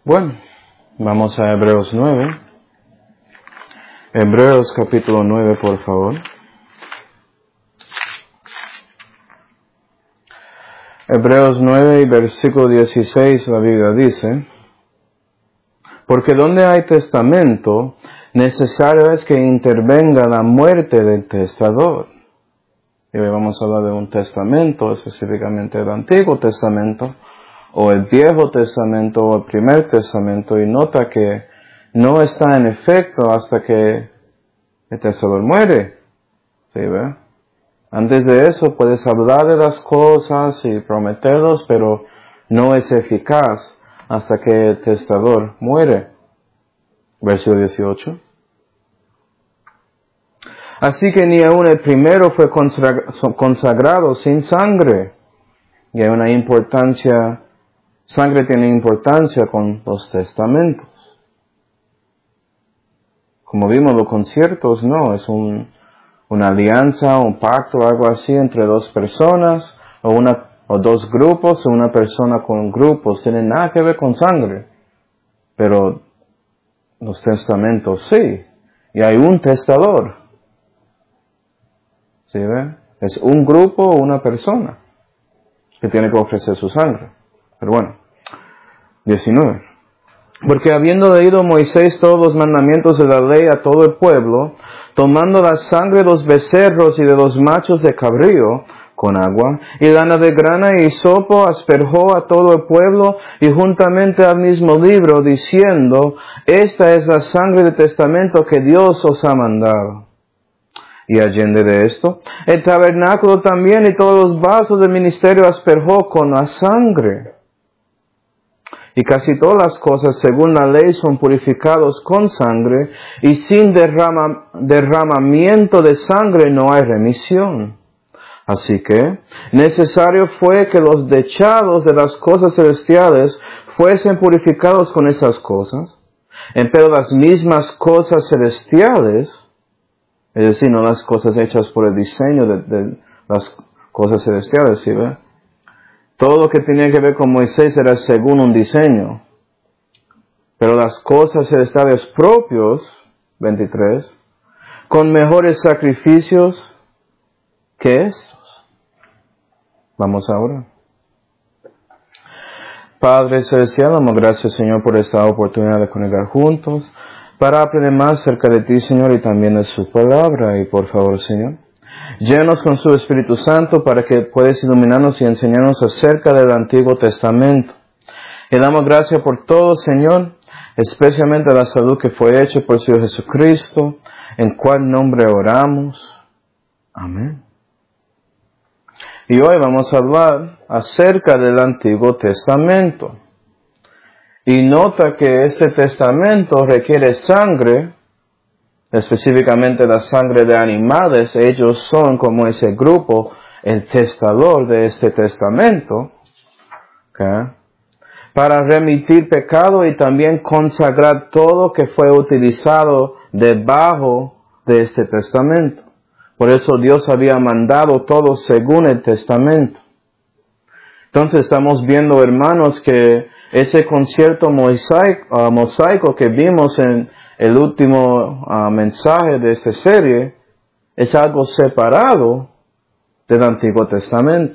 Bueno, vamos a Hebreos 9. Hebreos capítulo 9, por favor. Hebreos 9 y versículo 16, la Biblia dice: porque donde hay testamento, necesario es que intervenga la muerte del testador. Y hoy vamos a hablar de un testamento, específicamente el Antiguo Testamento, o el Viejo Testamento, o el Primer Testamento, y nota que no está en efecto hasta que el testador muere. ¿Sí, ve? Antes de eso puedes hablar de las cosas y prometerlos, pero no es eficaz hasta que el testador muere. Versículo 18. Así que ni aun el primero fue consagrado sin sangre. Y hay una importancia, sangre tiene importancia con los testamentos. Como vimos, los conciertos no, es una alianza, un pacto, algo así entre dos personas, o dos grupos, o una persona con grupos, tienen nada que ver con sangre. Pero los testamentos sí, y hay un testador. ¿Sí ve? Es un grupo o una persona que tiene que ofrecer su sangre. Pero bueno, 19. Porque habiendo leído Moisés todos los mandamientos de la ley a todo el pueblo, tomando la sangre de los becerros y de los machos de cabrío con agua, y lana de grana y hisopo, asperjó a todo el pueblo y juntamente al mismo libro, diciendo: esta es la sangre del testamento que Dios os ha mandado. Y allende de esto, el tabernáculo también y todos los vasos del ministerio asperjó con la sangre. Y casi todas las cosas según la ley son purificados con sangre, y sin derramamiento de sangre no hay remisión. Así que necesario fue que los dechados de las cosas celestiales fuesen purificados con esas cosas, empero las mismas cosas celestiales, es decir, no las cosas hechas por el diseño de las cosas celestiales, ¿sí ve? Todo lo que tenía que ver con Moisés era según un diseño. Pero las cosas celestiales propios, 23, con mejores sacrificios que estos. Vamos ahora. Padre Celestial, damos gracias, Señor, por esta oportunidad de conectar juntos, para aprender más acerca de ti, Señor, y también de su palabra. Y por favor, Señor, llénanos con su Espíritu Santo para que puedas iluminarnos y enseñarnos acerca del Antiguo Testamento. Y damos gracias por todo, Señor, especialmente la salud que fue hecha por el Señor Jesucristo, en cual nombre oramos. Amén. Y hoy vamos a hablar acerca del Antiguo Testamento. Y nota que este testamento requiere sangre, específicamente la sangre de animales. Ellos son como ese grupo, el testador de este testamento, ¿okay? Para remitir pecado y también consagrar todo que fue utilizado debajo de este testamento. Por eso Dios había mandado todo según el testamento. Entonces estamos viendo, hermanos, que ese concierto mosaico que vimos en el último mensaje de esta serie es algo separado del Antiguo Testamento.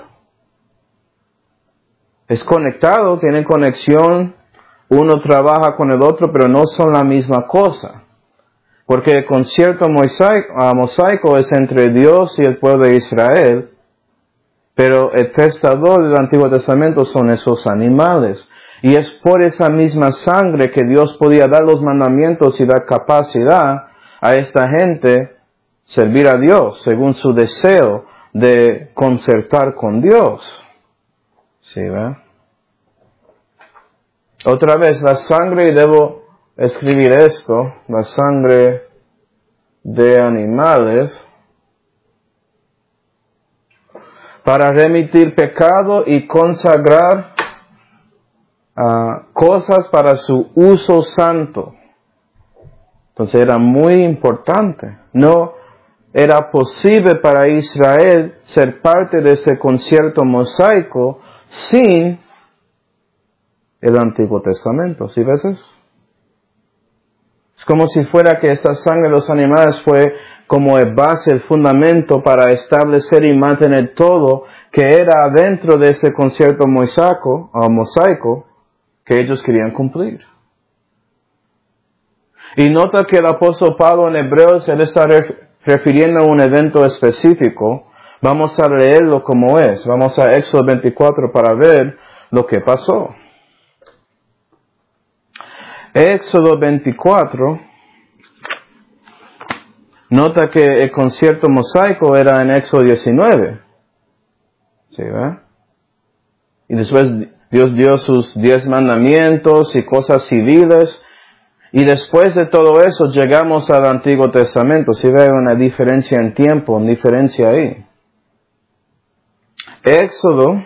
Es conectado, tiene conexión, uno trabaja con el otro, pero no son la misma cosa. Porque el concierto mosaico es entre Dios y el pueblo de Israel, pero el testador del Antiguo Testamento son esos animales. Y es por esa misma sangre que Dios podía dar los mandamientos y dar capacidad a esta gente servir a Dios, según su deseo de concertar con Dios. ¿Sí, ve? Otra vez, la sangre, y debo escribir esto, la sangre de animales, para remitir pecado y consagrar cosas para su uso santo. Entonces era muy importante. No era posible para Israel ser parte de ese concierto mosaico sin el Antiguo Testamento. ¿Sí ves eso? Es como si fuera que esta sangre de los animales fue como el base, el fundamento para establecer y mantener todo que era dentro de ese concierto mosaico que ellos querían cumplir. Y nota que el apóstol Pablo en Hebreos, él está refiriendo a un evento específico. Vamos a leerlo como es. Vamos a Éxodo 24 para ver lo que pasó. Éxodo 24, nota que el concierto mosaico era en Éxodo 19. ¿Sí, verdad? Y después Dios dio sus 10 mandamientos y cosas civiles. Y después de todo eso llegamos al Antiguo Testamento. ¿Sí ve una diferencia en tiempo, una diferencia ahí? Éxodo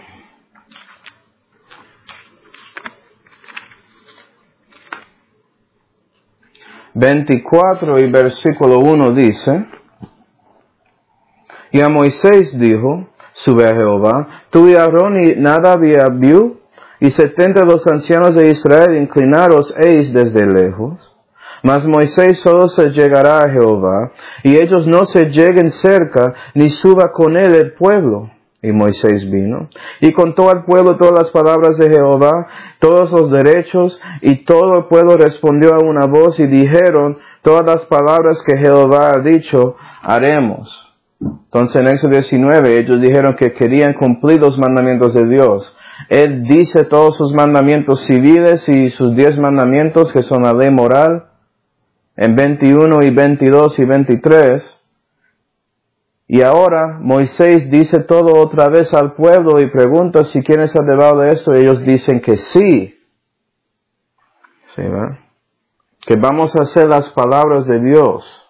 24 y versículo 1 dice: Y a Moisés dijo: Sube a Jehová, tú y Aarón y Nadab y Abiú, y 70 de los ancianos de Israel, inclinaros desde lejos. Mas Moisés solo se llegará a Jehová, y ellos no se lleguen cerca, ni suba con él el pueblo. Y Moisés vino, y contó al pueblo todas las palabras de Jehová, todos los derechos, y todo el pueblo respondió a una voz, y dijeron: todas las palabras que Jehová ha dicho, haremos. Entonces en Éxodo 19 ellos dijeron que querían cumplir los mandamientos de Dios. Él dice todos sus mandamientos civiles y sus 10 mandamientos que son la ley moral, en 21 y 22 y 23. Y ahora Moisés dice todo otra vez al pueblo y pregunta si quieren estar debajo de esto. Ellos dicen que sí. ¿Sí, verdad? Que vamos a hacer las palabras de Dios.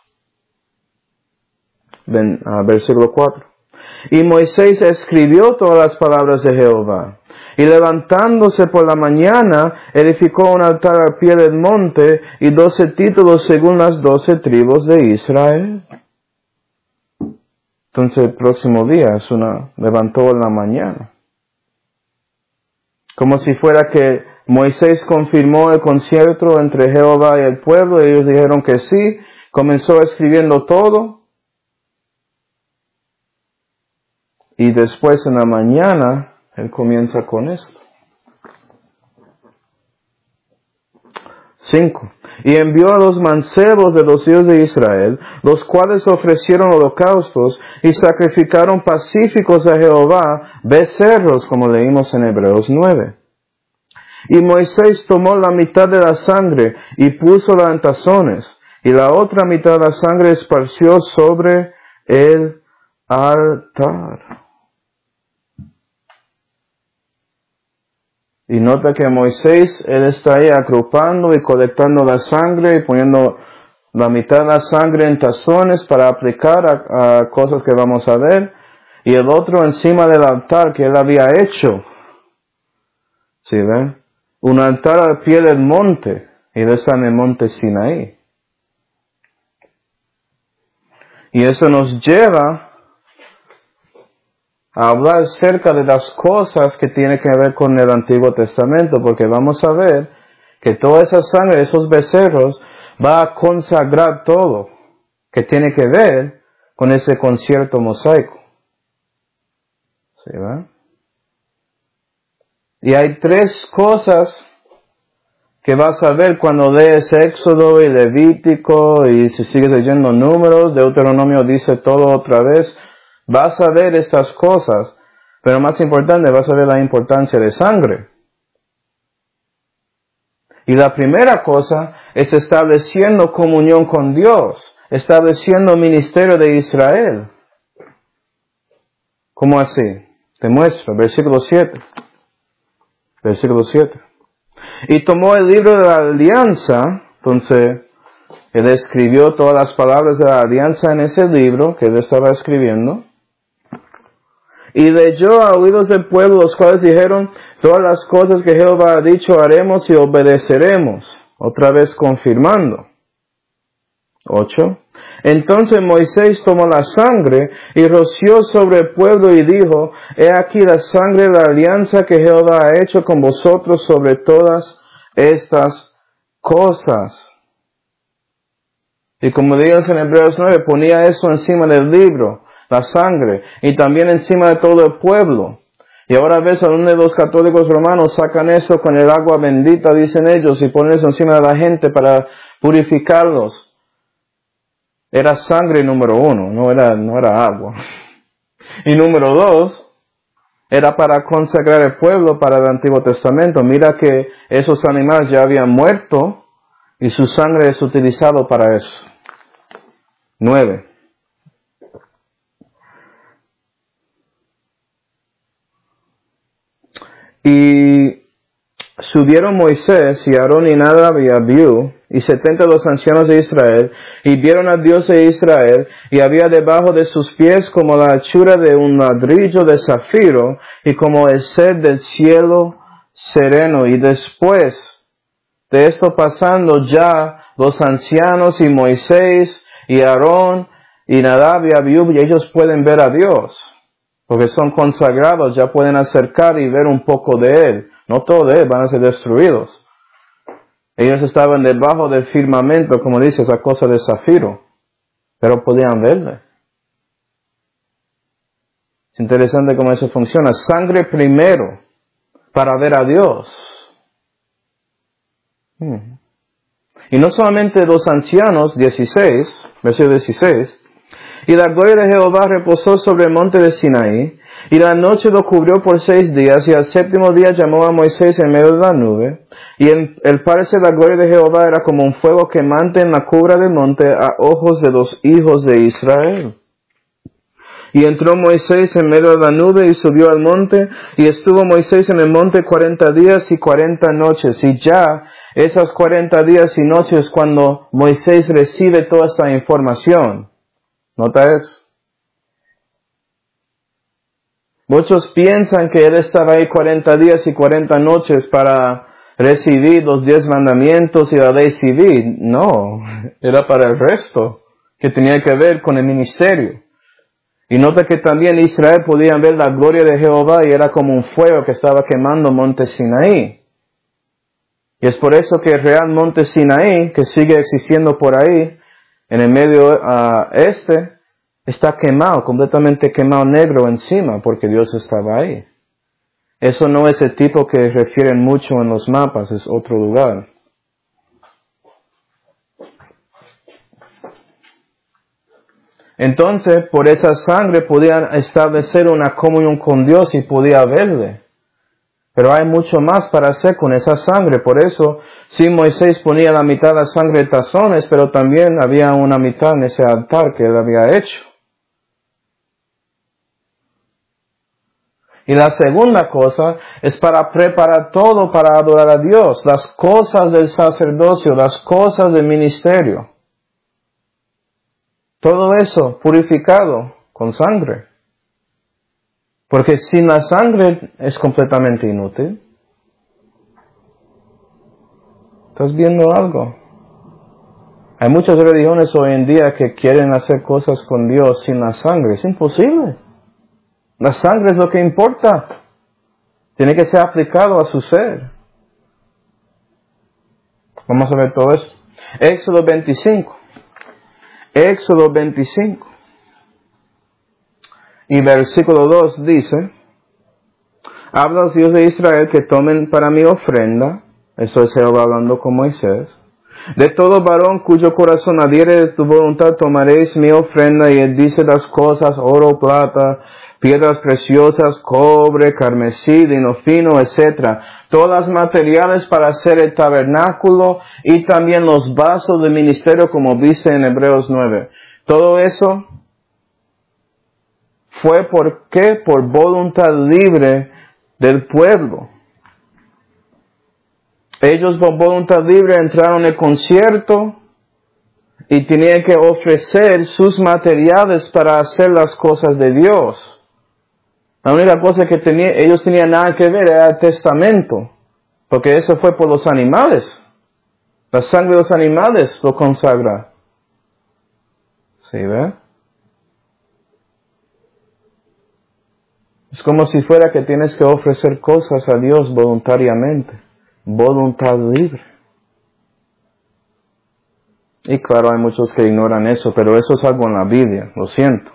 Versículo 4. Y Moisés escribió todas las palabras de Jehová. Y levantándose por la mañana, edificó un altar al pie del monte y 12 títulos según las 12 tribus de Israel. Entonces el próximo día levantó en la mañana. Como si fuera que Moisés confirmó el concierto entre Jehová y el pueblo, y ellos dijeron que sí, comenzó escribiendo todo. Y después en la mañana, él comienza con esto. 5. Y envió a los mancebos de los hijos de Israel, los cuales ofrecieron holocaustos y sacrificaron pacíficos a Jehová, becerros, como leímos en Hebreos 9. Y Moisés tomó la mitad de la sangre y púsola en tazones, y la otra mitad de la sangre esparció sobre el altar. Y nota que Moisés, él está ahí agrupando y colectando la sangre y poniendo la mitad de la sangre en tazones para aplicar a cosas que vamos a ver. Y el otro encima del altar que él había hecho. ¿Sí ven? Un altar al pie del monte. Y él está en el monte Sinaí. Y eso nos lleva a hablar acerca de las cosas que tienen que ver con el Antiguo Testamento, porque vamos a ver que toda esa sangre de esos becerros va a consagrar todo que tiene que ver con ese concierto mosaico. ¿Sí, va? Y hay 3 cosas que vas a ver cuando lees Éxodo y Levítico, y si sigues leyendo Números, Deuteronomio dice todo otra vez. Vas a ver estas cosas, pero más importante, vas a ver la importancia de sangre. Y la primera cosa es estableciendo comunión con Dios, estableciendo ministerio de Israel. ¿Cómo así? Te muestro, versículo 7. Versículo 7. Y tomó el libro de la alianza, entonces él escribió todas las palabras de la alianza en ese libro que él estaba escribiendo. Y leyó a oídos del pueblo, los cuales dijeron: todas las cosas que Jehová ha dicho haremos y obedeceremos. Otra vez confirmando. 8. Entonces Moisés tomó la sangre y roció sobre el pueblo y dijo, he aquí la sangre de la alianza que Jehová ha hecho con vosotros sobre todas estas cosas. Y como digas en Hebreos 9, ponía eso encima del libro, la sangre, y también encima de todo el pueblo. Y ahora ves a uno de los católicos romanos sacan eso con el agua bendita, dicen ellos, y ponen eso encima de la gente para purificarlos. Era sangre número 1, no era agua. Y número 2, era para consagrar el pueblo para el Antiguo Testamento. Mira que esos animales ya habían muerto y su sangre es utilizado para eso. 9. Y subieron Moisés y Aarón y Nadab y Abiú y 70 de los ancianos de Israel, y vieron a Dios de Israel, y había debajo de sus pies como la hechura de un ladrillo de zafiro, y como el ser del cielo sereno. Y después de esto pasando ya los ancianos y Moisés y Aarón y Nadab y Abiú, y ellos pueden ver a Dios, porque son consagrados, ya pueden acercar y ver un poco de Él. No todo de Él, van a ser destruidos. Ellos estaban debajo del firmamento, como dice, esa cosa de zafiro, pero podían verle. Es interesante cómo eso funciona. Sangre primero, para ver a Dios. Y no solamente los ancianos, 16, versículo 16, y la gloria de Jehová reposó sobre el monte de Sinaí, y la noche lo cubrió por 6 días, y al séptimo día llamó a Moisés en medio de la nube, y el parecer de la gloria de Jehová era como un fuego quemante en la cubra del monte a ojos de los hijos de Israel. Y entró Moisés en medio de la nube y subió al monte, y estuvo Moisés en el monte 40 días y 40 noches, y ya esas 40 días y noches cuando Moisés recibe toda esta información. ¿Nota eso? Muchos piensan que él estaba ahí 40 días y 40 noches para recibir los 10 mandamientos y la ley civil. No, era para el resto, que tenía que ver con el ministerio. Y nota que también Israel podían ver la gloria de Jehová y era como un fuego que estaba quemando monte Sinaí. Y es por eso que el real monte Sinaí, que sigue existiendo por ahí, en el medio está quemado, completamente quemado negro encima, porque Dios estaba ahí. Eso no es el tipo que refieren mucho en los mapas, es otro lugar. Entonces, por esa sangre podían establecer una comunión con Dios y podía verle. Pero hay mucho más para hacer con esa sangre. Por eso, sí, Moisés ponía la mitad de la sangre de tazones, pero también había una mitad en ese altar que él había hecho. Y la segunda cosa es para preparar todo para adorar a Dios. Las cosas del sacerdocio, las cosas del ministerio. Todo eso purificado con sangre. Porque sin la sangre es completamente inútil. ¿Estás viendo algo? Hay muchas religiones hoy en día que quieren hacer cosas con Dios sin la sangre. Es imposible. La sangre es lo que importa. Tiene que ser aplicado a su ser. Vamos a ver todo eso. Éxodo 25. Éxodo 25. Y versículo 2 dice, habla los hijos de Israel que tomen para mí ofrenda, eso es Jehová hablando con Moisés, de todo varón cuyo corazón adhiere de tu voluntad tomaréis mi ofrenda, y él dice las cosas, oro, plata, piedras preciosas, cobre, carmesí, lino fino, etc. Todas las materiales para hacer el tabernáculo y también los vasos del ministerio, como dice en Hebreos 9. Todo eso fue por voluntad libre del pueblo. Ellos por voluntad libre entraron en el concierto y tenían que ofrecer sus materiales para hacer las cosas de Dios. La única cosa que ellos tenían nada que ver era el testamento, porque eso fue por los animales. La sangre de los animales lo consagra. ¿Sí ve? Es como si fuera que tienes que ofrecer cosas a Dios voluntariamente. Voluntad libre. Y claro, hay muchos que ignoran eso, pero eso es algo en la Biblia, lo siento.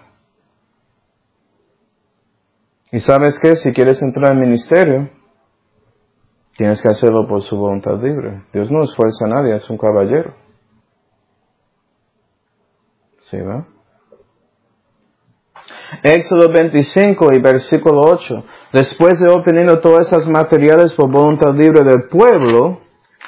Y ¿sabes qué? Si quieres entrar al ministerio, tienes que hacerlo por su voluntad libre. Dios no esfuerza a nadie, es un caballero. ¿Sí, va? Éxodo 25 y versículo 8. Después de obteniendo todas esas materiales por voluntad libre del pueblo,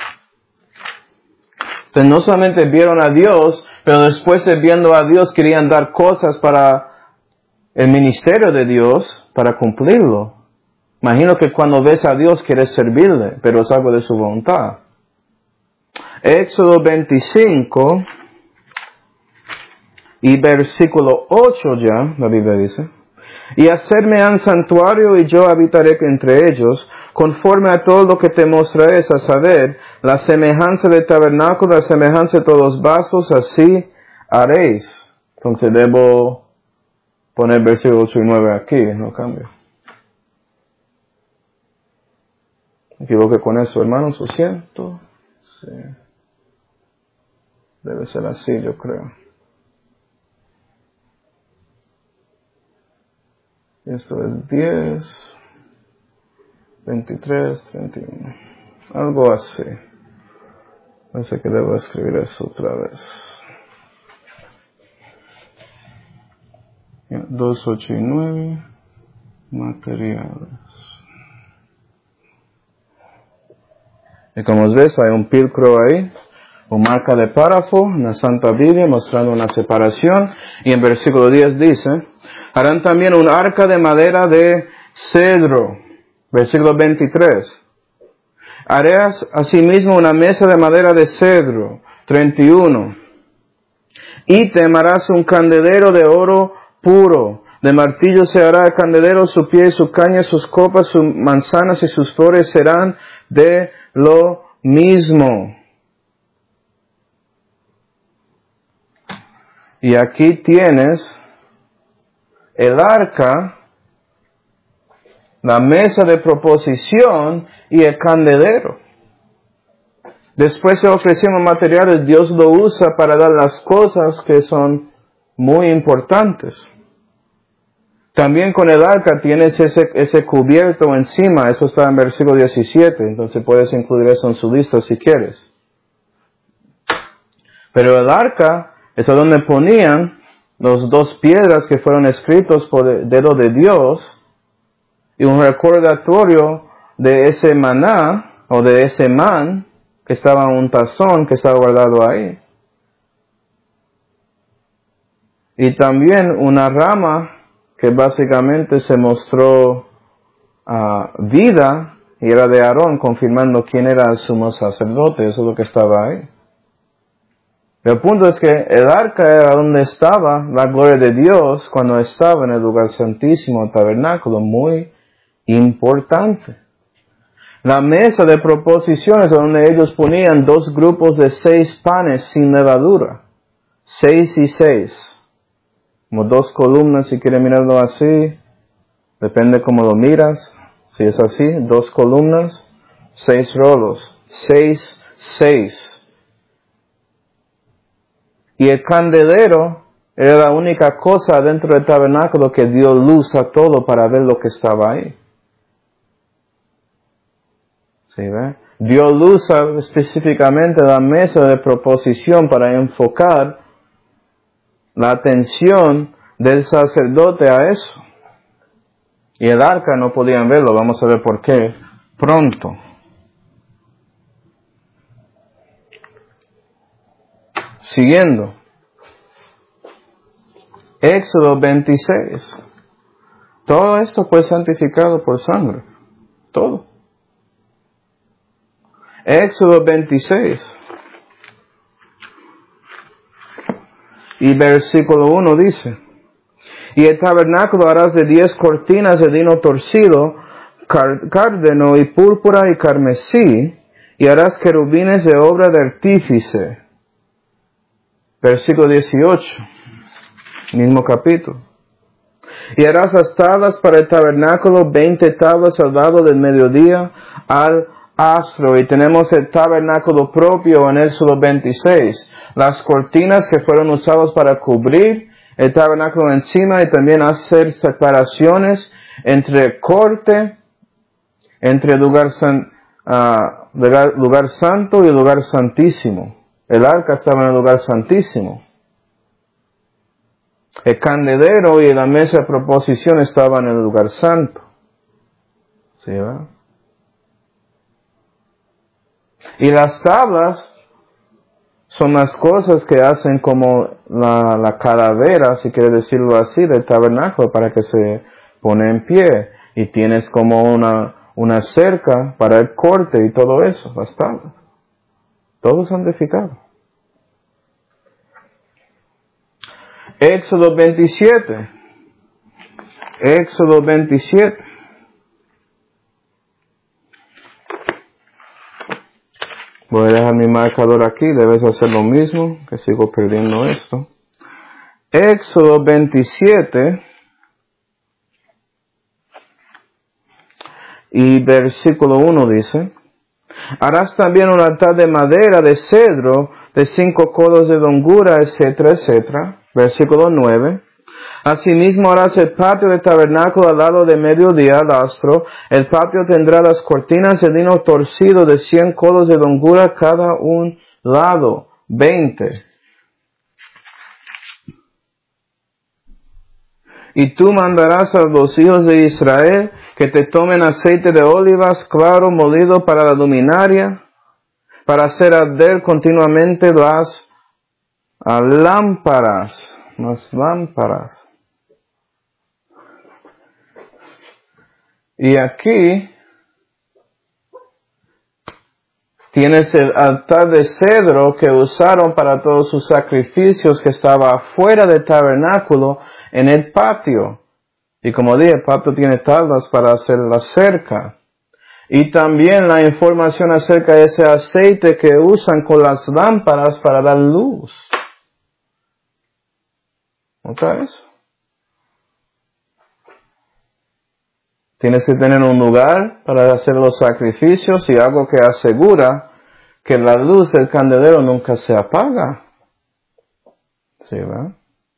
pues no solamente vieron a Dios, pero después de viendo a Dios querían dar cosas para el ministerio de Dios, para cumplirlo. Imagino que cuando ves a Dios quieres servirle, pero es algo de su voluntad. Éxodo 25 y versículo 8 ya, la Biblia dice: y hacerme un santuario y yo habitaré entre ellos, conforme a todo lo que te mostraré, a saber, la semejanza del tabernáculo, la semejanza de todos los vasos, así haréis. Entonces debo poner versículos 8 y 9 aquí, no cambio. Me equivoqué con eso, hermanos, lo siento. Sí. Debe ser así, yo creo. Esto es 10, 23, 31. Algo así. Parece que debo escribir eso otra vez. 2, 8 y 9. Materiales. Y como ves, hay un pilcro ahí, una marca de párrafo en la Santa Biblia mostrando una separación. Y en versículo 10 dice: harán también un arca de madera de cedro. Versículo 23. Harás asimismo una mesa de madera de cedro. 31. Y te harás un candelero de oro puro. De martillo se hará el candelero, su pie, su caña, sus copas, sus manzanas y sus flores serán de lo mismo. Y aquí tienes el arca, la mesa de proposición y el candelero. Después de ofreciendo materiales, Dios lo usa para dar las cosas que son muy importantes. También con el arca tienes ese cubierto encima, eso está en versículo 17, entonces puedes incluir eso en su lista si quieres. Pero el arca es a donde ponían los 2 piedras que fueron escritos por el dedo de Dios y un recordatorio de ese maná o de ese man que estaba en un tazón que estaba guardado ahí. Y también una rama que básicamente se mostró vida y era de Aarón, confirmando quién era el sumo sacerdote. Eso es lo que estaba ahí. El punto es que el arca era donde estaba la gloria de Dios cuando estaba en el lugar santísimo, el tabernáculo, muy importante. La mesa de proposiciones donde ellos ponían 2 grupos de 6 panes sin levadura. 6 y 6. Como 2 columnas, si quieres mirarlo así. Depende cómo lo miras. Si es así, 2 columnas, 6 rolos. 6, 6. Y el candelero era la única cosa dentro del tabernáculo que dio luz a todo para ver lo que estaba ahí. ¿Sí ve? Dio luz específicamente a la mesa de proposición para enfocar la atención del sacerdote a eso. Y el arca no podían verlo, vamos a ver por qué pronto. Siguiendo. Éxodo 26. Todo esto fue santificado por sangre. Todo. Éxodo 26. Y versículo 1 dice: y el tabernáculo harás de 10 cortinas de lino torcido, cárdeno y púrpura y carmesí, y harás querubines de obra de artífice. Versículo 18. Mismo capítulo. Y harás las tablas para el tabernáculo, 20 tablas al lado del mediodía al astro. Y tenemos el tabernáculo propio en Éxodo 26. Las cortinas que fueron usadas para cubrir el tabernáculo encima y también hacer separaciones entre corte, entre lugar santo y lugar santísimo. El arca estaba en el lugar santísimo. El candelero y la mesa de proposición estaban en el lugar santo. ¿Sí, verdad? Y las tablas son las cosas que hacen como la calavera, si quiere decirlo así, del tabernáculo para que se pone en pie. Y tienes como una cerca para el corte y todo eso, las tablas. Todo santificado. Éxodo 27. Éxodo 27. Voy a dejar mi marcador aquí, debes hacer lo mismo, que sigo perdiendo esto. Éxodo 27 y versículo 1 dice: harás también un altar de madera de cedro de 5 codos de longura, etcétera, etcétera. Versículo 9. Asimismo harás el patio del tabernáculo al lado de mediodía al astro. El patio tendrá las cortinas de lino torcido de 100 codos de longura cada un lado. 20. Y tú mandarás a los hijos de Israel que te tomen aceite de olivas claro molido para la luminaria, para hacer arder continuamente las lámparas. Y aquí tienes el altar de cedro que usaron para todos sus sacrificios, que estaba afuera del tabernáculo en el patio. Y como dije, el patio tiene tablas para hacer la cerca. Y también la información acerca de ese aceite que usan con las lámparas para dar luz. ¿Nota eso? Tienes que tener un lugar para hacer los sacrificios y algo que asegura que la luz del candelero nunca se apaga. ¿Sí, verdad?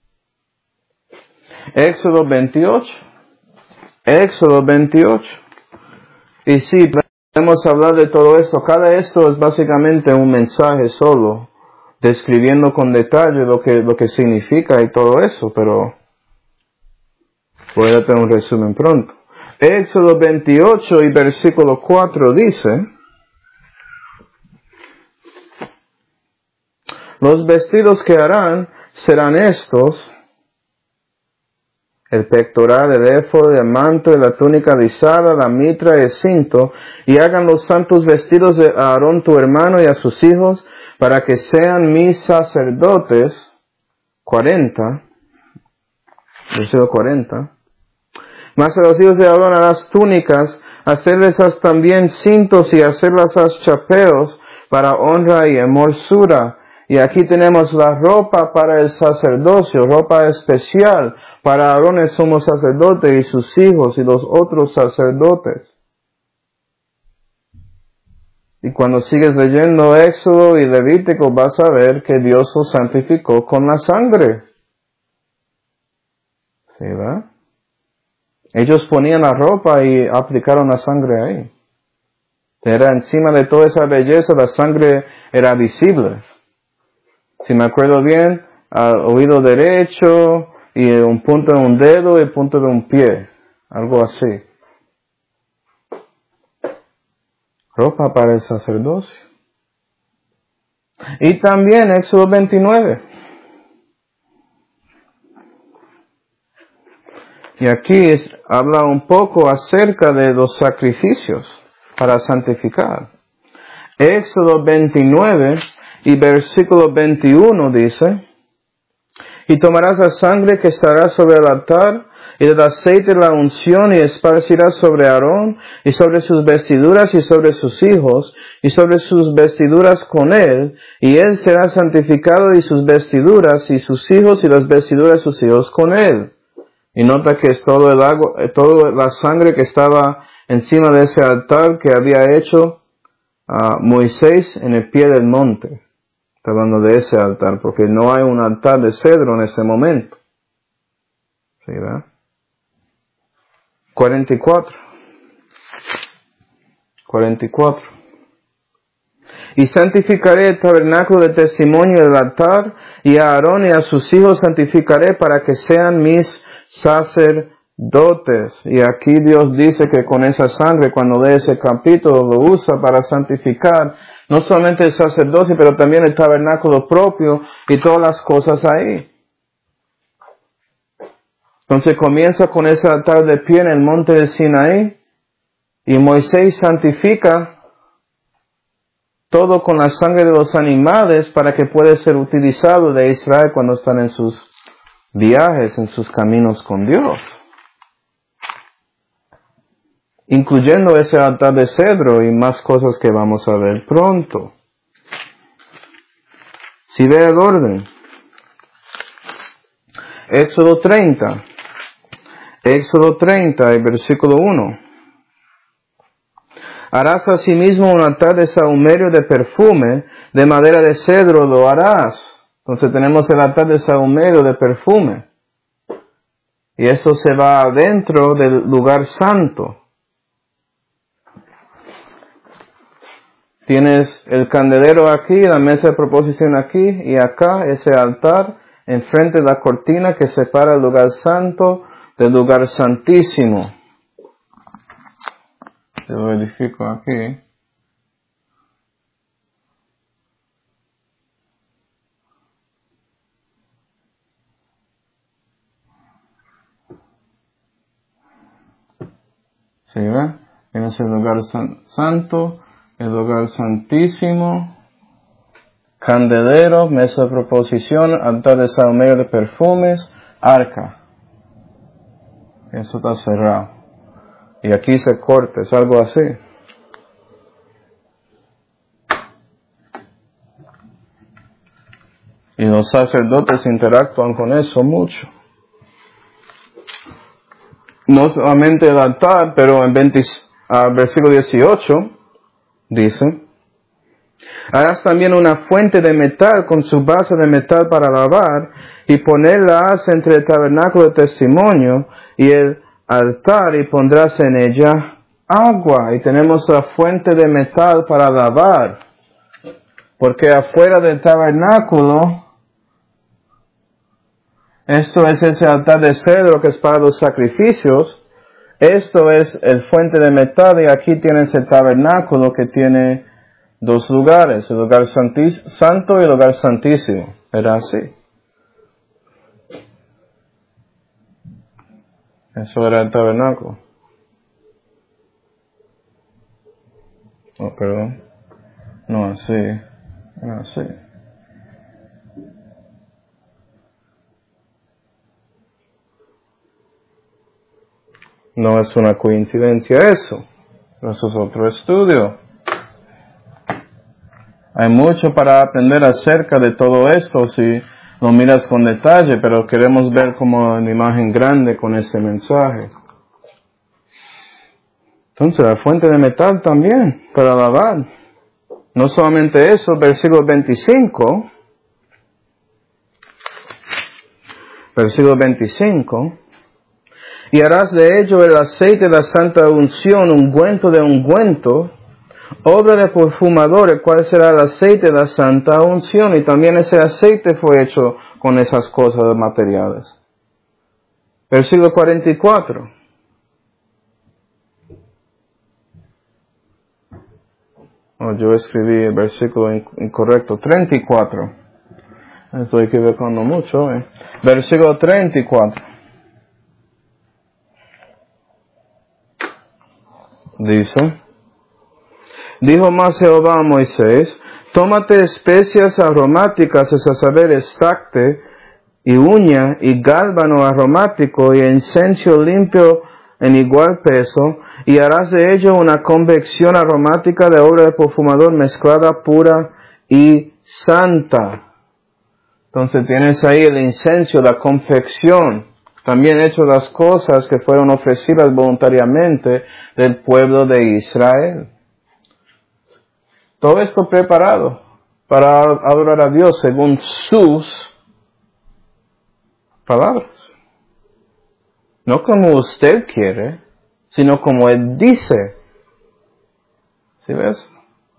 Éxodo 28. Éxodo 28. Y sí, podemos hablar de todo esto. Cada esto es básicamente un mensaje solo, describiendo con detalle lo que significa y todo eso, pero voy a tener un resumen pronto. Éxodo 28 y versículo 4 dice: los vestidos que harán serán estos: el pectoral, el éfod, el manto, la túnica rizada, la mitra y el cinto, y hagan los santos vestidos de Aarón tu hermano y a sus hijos, para que sean mis sacerdotes. 40, versículo 40. Mas a los hijos de Aarón harás túnicas, hacerles también cintos y hacerlas chapeos para honra y hermosura. Y aquí tenemos la ropa para el sacerdocio, ropa especial para Aarón el sumo sacerdote y sus hijos y los otros sacerdotes. Y cuando sigues leyendo Éxodo y Levítico vas a ver que Dios los santificó con la sangre. ¿Sí, verdad? Ellos ponían la ropa y aplicaron la sangre ahí. Era encima de toda esa belleza, la sangre era visible. Si me acuerdo bien, al oído derecho, y un punto de un dedo y el punto de un pie. Algo así. Ropa para el sacerdocio. Y también Éxodo 29. Y aquí habla un poco acerca de los sacrificios para santificar. Éxodo 29 y versículo 21 dice: y tomarás la sangre que estará sobre el altar y del aceite de la unción, y esparcirá sobre Aarón, y sobre sus vestiduras, y sobre sus hijos, y sobre sus vestiduras con él, y él será santificado, y sus vestiduras, y sus hijos, y las vestiduras de sus hijos con él. Y nota que es todo el agua, toda la sangre que estaba encima de ese altar que había hecho Moisés en el pie del monte. Está hablando de ese altar, porque no hay un altar de cedro en ese momento. ¿Sí, verdad? 44. Y santificaré el tabernáculo de testimonio y el altar, y a Aarón y a sus hijos santificaré para que sean mis sacerdotes. Y aquí Dios dice que con esa sangre, cuando lee ese capítulo, lo usa para santificar no solamente el sacerdocio, pero también el tabernáculo propio y todas las cosas ahí. Entonces comienza con ese altar de pie en el monte del Sinaí, y Moisés santifica todo con la sangre de los animales para que pueda ser utilizado de Israel cuando están en sus viajes, en sus caminos con Dios. Incluyendo ese altar de cedro y más cosas que vamos a ver pronto. Si ve el orden. Éxodo 30, el versículo 1. Harás asimismo un altar de sahumerio de perfume, de madera de cedro lo harás. Entonces tenemos el altar de sahumerio de perfume. Y esto se va adentro del lugar santo. Tienes el candelero aquí, la mesa de proposición aquí, y acá ese altar enfrente de la cortina que separa el lugar santo del lugar santísimo. Te lo verifico aquí. ¿Sí ve? Tienes el lugar santo, el lugar santísimo, candelero, mesa de proposición, altar de sahumerio de perfumes, arca. Eso está cerrado. Y aquí se corta, es algo así. Y los sacerdotes interactúan con eso mucho. No solamente el altar, pero en versículo 18 dice: harás también una fuente de metal con su base de metal para lavar, y ponerla entre el tabernáculo de testimonio y el altar, y pondrás en ella agua. Y tenemos la fuente de metal para lavar, porque afuera del tabernáculo, esto es ese altar de cedro que es para los sacrificios, esto es el fuente de metal, y aquí tienes el tabernáculo que tiene dos lugares, el lugar santo y el lugar santísimo. Era así. Eso era el tabernáculo. Oh, perdón. No, así. Era así. No es una coincidencia eso. Eso es otro estudio. Hay mucho para aprender acerca de todo esto si lo miras con detalle, pero queremos ver como una imagen grande con este mensaje. Entonces, la fuente de metal también, para lavar. No solamente eso, versículo 25. Versículo 25. Y harás de ello el aceite de la santa unción, ungüento de ungüento, obra de perfumador, el cual será el aceite de la santa unción. Y también ese aceite fue hecho con esas cosas materiales. Versículo 44. Oh, yo escribí el versículo incorrecto. 34. Estoy equivocando mucho. Versículo 34. Dice: dijo más Jehová a Moisés: tómate especias aromáticas, es a saber, estacte, y uña, y gálbano aromático, y incienso limpio en igual peso, y harás de ello una convección aromática de obra de perfumador mezclada, pura y santa. Entonces tienes ahí el incienso, la confección, también hecho las cosas que fueron ofrecidas voluntariamente del pueblo de Israel. Todo esto preparado para adorar a Dios según sus palabras. No como usted quiere, sino como Él dice. ¿Sí ves?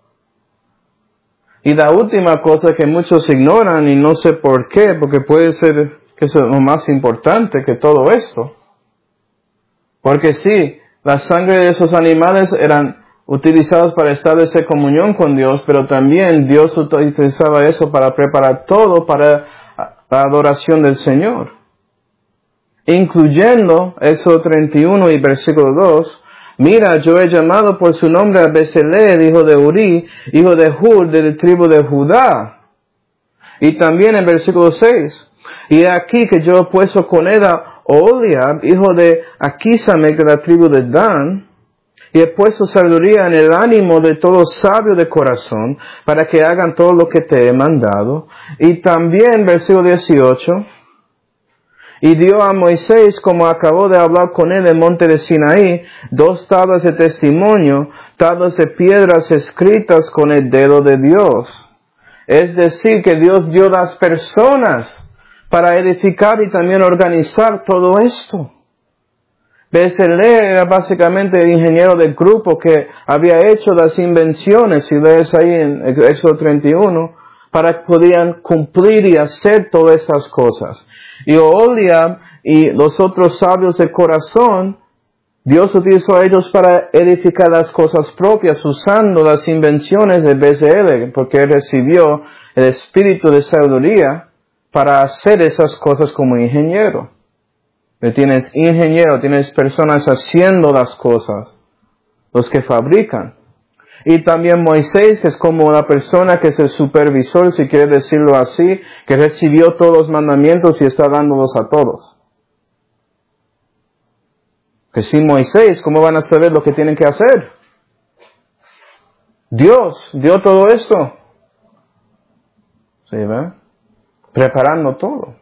Y la última cosa que muchos ignoran, y no sé por qué, porque puede ser que eso es lo más importante que todo esto. Porque sí, la sangre de esos animales eran utilizados para establecer comunión con Dios, pero también Dios utilizaba eso para preparar todo para la adoración del Señor. Incluyendo Éxodo 31 y versículo 2, mira, yo he llamado por su nombre a Bezaleel, hijo de Uri, hijo de Hur, de la tribu de Judá. Y también en versículo 6, y aquí que yo he puesto con él a Oholiab, hijo de Aquisamec, de la tribu de Dan, y he puesto sabiduría en el ánimo de todo sabio de corazón, para que hagan todo lo que te he mandado. Y también versículo 18, y dio a Moisés, como acabó de hablar con él en el monte de Sinaí, 2 tablas de testimonio, tablas de piedras escritas con el dedo de Dios. Es decir, que Dios dio las personas para edificar y también organizar todo esto. Bezaleel era básicamente el ingeniero del grupo que había hecho las invenciones, si lees ahí en Éxodo 31, para que podían cumplir y hacer todas estas cosas. Y Oholiab y los otros sabios de corazón, Dios utilizó a ellos para edificar las cosas propias, usando las invenciones de Bezaleel, porque él recibió el espíritu de sabiduría para hacer esas cosas como ingeniero. Tienes ingeniero, tienes personas haciendo las cosas, los que fabrican. Y también Moisés, que es como una persona que es el supervisor, si quiere decirlo así, que recibió todos los mandamientos y está dándolos a todos. Que sin Moisés, ¿cómo van a saber lo que tienen que hacer? Dios dio todo esto. ¿Sí, ve? Preparando todo.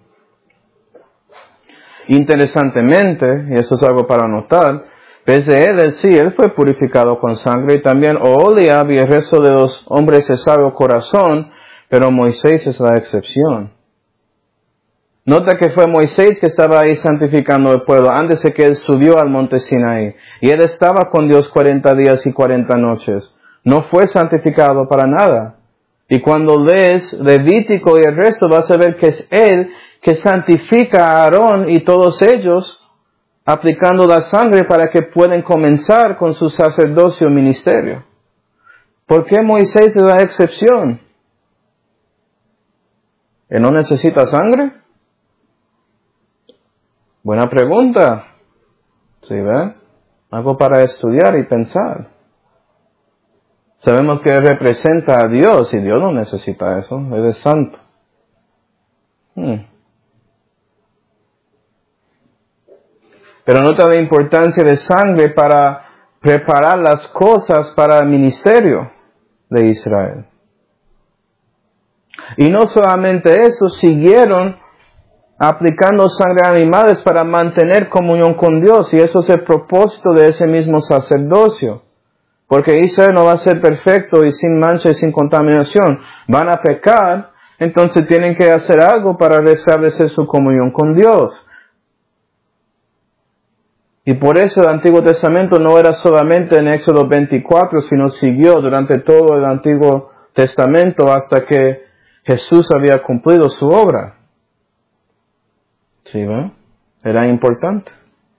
Interesantemente, y eso es algo para notar, Bezaleel sí, él fue purificado con sangre, y también Oholiab y el resto de los hombres de sabio corazón, pero Moisés es la excepción. Nota que fue Moisés que estaba ahí santificando el pueblo antes de que él subió al monte Sinaí. Y él estaba con Dios 40 días y 40 noches. No fue santificado para nada. Y cuando lees Levítico y el resto, vas a ver que es él que santifica a Aarón y todos ellos, aplicando la sangre para que puedan comenzar con su sacerdocio ministerio. ¿Por qué Moisés es la excepción? ¿Él no necesita sangre? Buena pregunta. ¿Sí ve? Algo para estudiar y pensar. Sabemos que él representa a Dios y Dios no necesita eso. Él es santo. Pero nota la importancia de sangre para preparar las cosas para el ministerio de Israel. Y no solamente eso, siguieron aplicando sangre a animales para mantener comunión con Dios. Y eso es el propósito de ese mismo sacerdocio. Porque Israel no va a ser perfecto y sin mancha y sin contaminación. Van a pecar, entonces tienen que hacer algo para restablecer su comunión con Dios. Y por eso el Antiguo Testamento no era solamente en Éxodo 24, sino siguió durante todo el Antiguo Testamento hasta que Jesús había cumplido su obra. ¿Sí, ve? Era importante.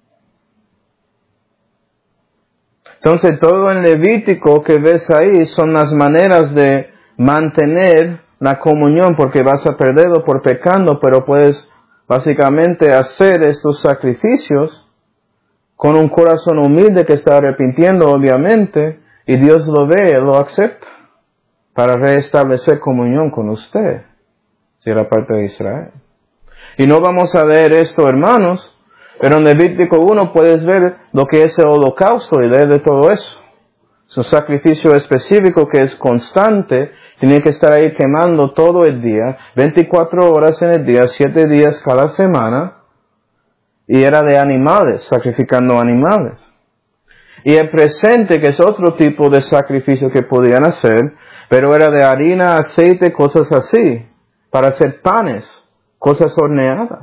Entonces todo en Levítico que ves ahí son las maneras de mantener la comunión, porque vas a perderlo por pecando, pero puedes básicamente hacer estos sacrificios con un corazón humilde que está arrepintiendo, obviamente, y Dios lo ve, lo acepta, para restablecer comunión con usted, si era parte de Israel. Y no vamos a leer esto, hermanos, pero en Levítico 1 puedes ver lo que es el holocausto y leer de todo eso. Es un sacrificio específico que es constante, tiene que estar ahí quemando todo el día, 24 horas en el día, 7 días cada semana, y era de animales, sacrificando animales. Y el presente, que es otro tipo de sacrificio que podían hacer, pero era de harina, aceite, cosas así, para hacer panes, cosas horneadas.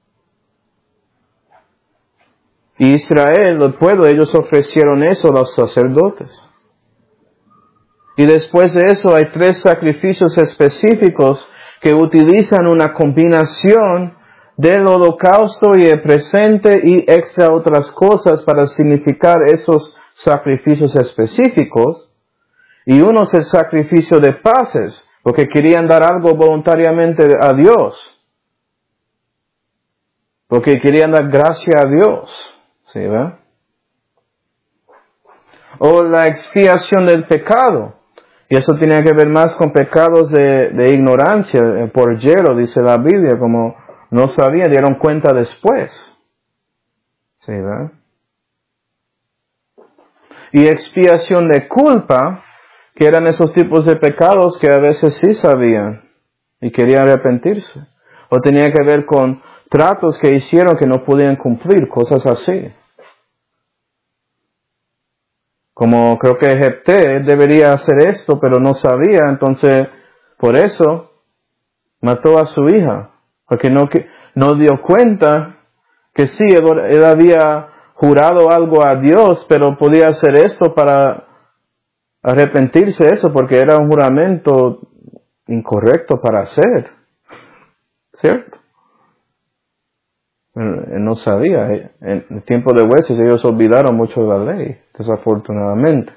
Y Israel, el pueblo, ellos ofrecieron eso a los sacerdotes. Y después de eso hay 3 sacrificios específicos que utilizan una combinación del holocausto y el presente y extra otras cosas para significar esos sacrificios específicos. Y uno es el sacrificio de paces, porque querían dar algo voluntariamente a Dios. Porque querían dar gracia a Dios. ¿Sí, verdad? O la expiación del pecado. Y eso tiene que ver más con pecados de ignorancia, por hielo, dice la Biblia, como no sabían, dieron cuenta después. ¿Sí, verdad? Y expiación de culpa, que eran esos tipos de pecados que a veces sí sabían y querían arrepentirse. O tenía que ver con tratos que hicieron que no podían cumplir, cosas así. Como creo que Jefté debería hacer esto, pero no sabía, entonces por eso mató a su hija, porque no dio cuenta que sí, él había jurado algo a Dios, pero podía hacer esto para arrepentirse de eso, porque era un juramento incorrecto para hacer, ¿cierto? Él no sabía. En el tiempo de jueces ellos olvidaron mucho de la ley, desafortunadamente.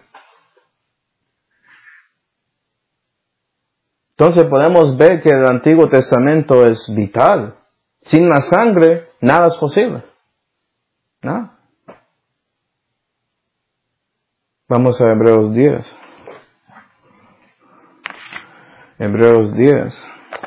Entonces podemos ver que el Antiguo Testamento es vital. Sin la sangre, nada es posible. Nada. Vamos a Hebreos 10. Hebreos 10.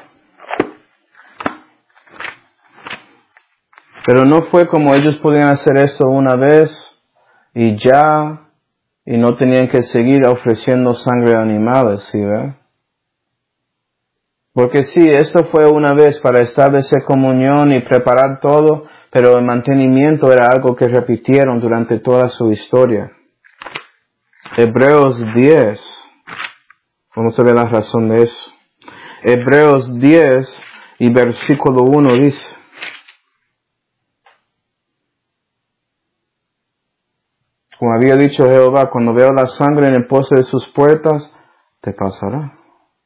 Pero no fue como ellos podían hacer esto una vez y ya, y no tenían que seguir ofreciendo sangre de animales, ¿sí, verdad? Porque sí, esto fue una vez para establecer comunión y preparar todo, pero el mantenimiento era algo que repitieron durante toda su historia. Hebreos 10. Vamos a ver la razón de eso. Hebreos 10 y versículo 1 dice: como había dicho Jehová, cuando veo la sangre en el poste de sus puertas, te pasará.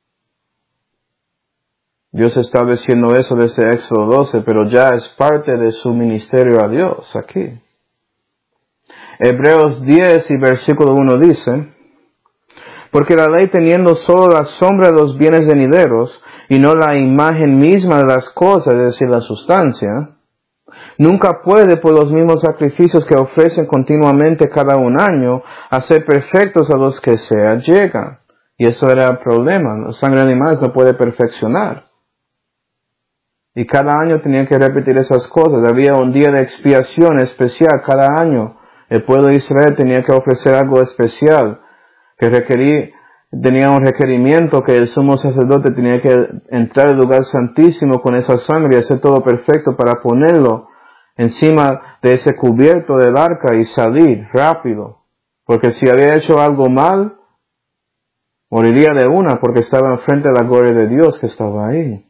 Dios está diciendo eso desde Éxodo 12, pero ya es parte de su ministerio a Dios aquí. Hebreos 10 y versículo 1 dice: porque la ley teniendo solo la sombra de los bienes venideros y no la imagen misma de las cosas, es decir, la sustancia, nunca puede por los mismos sacrificios que ofrecen continuamente cada un año hacer perfectos a los que se allegan. Y eso era el problema. La sangre de animales no puede perfeccionar. Y cada año tenían que repetir esas cosas. Había un día de expiación especial cada año. El pueblo de Israel tenía que ofrecer algo especial que tenía un requerimiento que el sumo sacerdote tenía que entrar al lugar santísimo con esa sangre y hacer todo perfecto para ponerlo encima de ese cubierto del arca y salir rápido. Porque si había hecho algo mal, moriría de una porque estaba enfrente de la gloria de Dios que estaba ahí.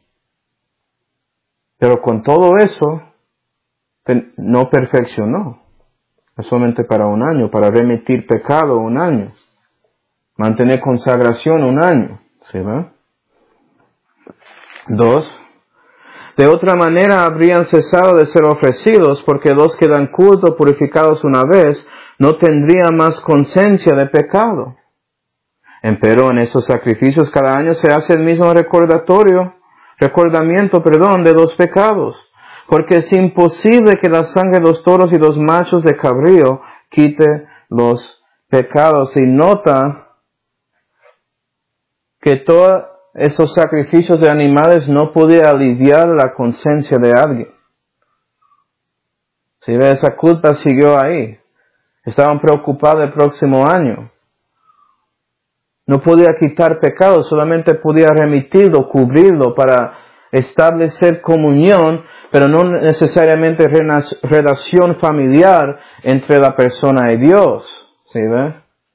Pero con todo eso, no perfeccionó. Es solamente para un año, para remitir pecado un año. Mantener consagración un año. ¿Sí, verdad? 2. De otra manera habrían cesado de ser ofrecidos, porque los que dan culto purificados una vez no tendrían más conciencia de pecado. Empero en estos sacrificios cada año se hace el mismo recordamiento, de los pecados, porque es imposible que la sangre de los toros y los machos de cabrío quite los pecados. Y nota que todo estos sacrificios de animales no podía aliviar la conciencia de alguien. Si ve, esa culpa siguió ahí. Estaban preocupados el próximo año. No podía quitar pecado, solamente podía remitirlo, cubrirlo para establecer comunión, pero no necesariamente relación familiar entre la persona y Dios. ¿Sí ve?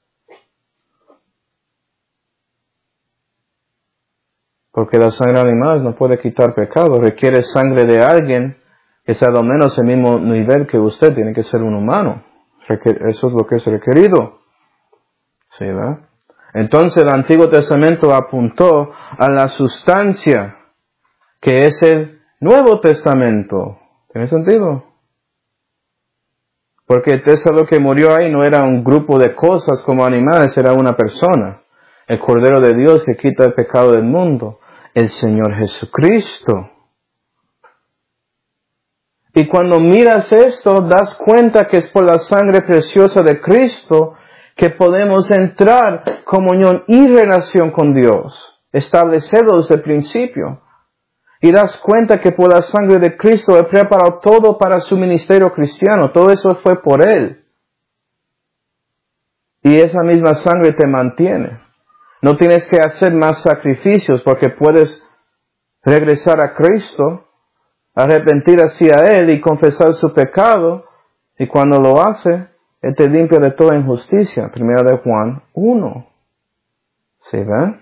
Porque la sangre de animales no puede quitar pecado. Requiere sangre de alguien que sea al menos el mismo nivel que usted. Tiene que ser un humano. Eso es lo que es requerido. ¿Sí ve? Entonces el Antiguo Testamento apuntó a la sustancia que es el Nuevo Testamento. ¿Tiene sentido? Porque el Tesoro que murió ahí no era un grupo de cosas como animales, era una persona. El Cordero de Dios que quita el pecado del mundo. El Señor Jesucristo. Y cuando miras esto, das cuenta que es por la sangre preciosa de Cristo que podemos entrar en comunión y relación con Dios. Establecerlo desde el principio. Y das cuenta que por la sangre de Cristo Él preparó todo para su ministerio cristiano. Todo eso fue por Él. Y esa misma sangre te mantiene. No tienes que hacer más sacrificios porque puedes regresar a Cristo, arrepentir hacia Él y confesar su pecado. Y cuando lo hace, Él te limpia de toda injusticia. 1 de Juan 1. ¿Sí ven?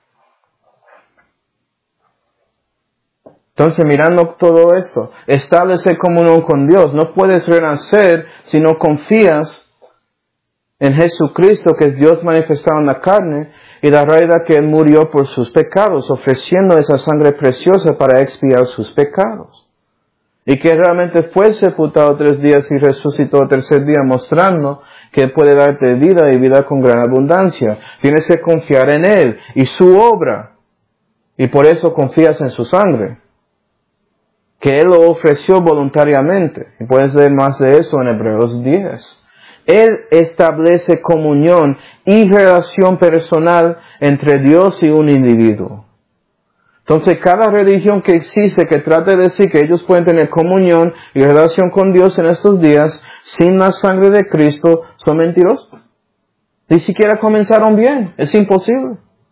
Entonces, mirando todo esto, establece comunión con Dios. No puedes renacer si no confías en Jesucristo, que es Dios manifestado en la carne, y la realidad que Él murió por sus pecados, ofreciendo esa sangre preciosa para expiar sus pecados. Y que realmente fue sepultado 3 días y resucitó el tercer día, mostrando que Él puede darte vida y vida con gran abundancia. Tienes que confiar en Él y su obra. Y por eso confías en su sangre, que Él lo ofreció voluntariamente. Y puedes leer más de eso en Hebreos 10. Él establece comunión y relación personal entre Dios y un individuo. Entonces, cada religión que existe que trate de decir que ellos pueden tener comunión y relación con Dios en estos días sin la sangre de Cristo son mentirosos. Ni siquiera comenzaron bien. Es imposible.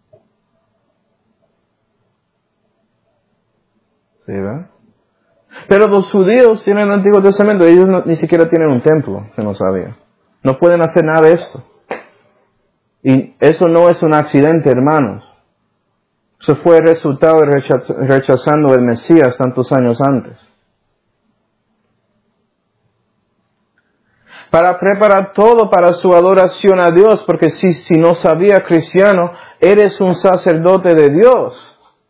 ¿Sí, verdad? Pero los judíos tienen el Antiguo Testamento. Ellos ni siquiera tienen un templo, que no sabía. No pueden hacer nada de esto. Y eso no es un accidente, hermanos. Eso fue el resultado de rechazando el Mesías tantos años antes. Para preparar todo para su adoración a Dios, porque si no sabía cristiano, eres un sacerdote de Dios.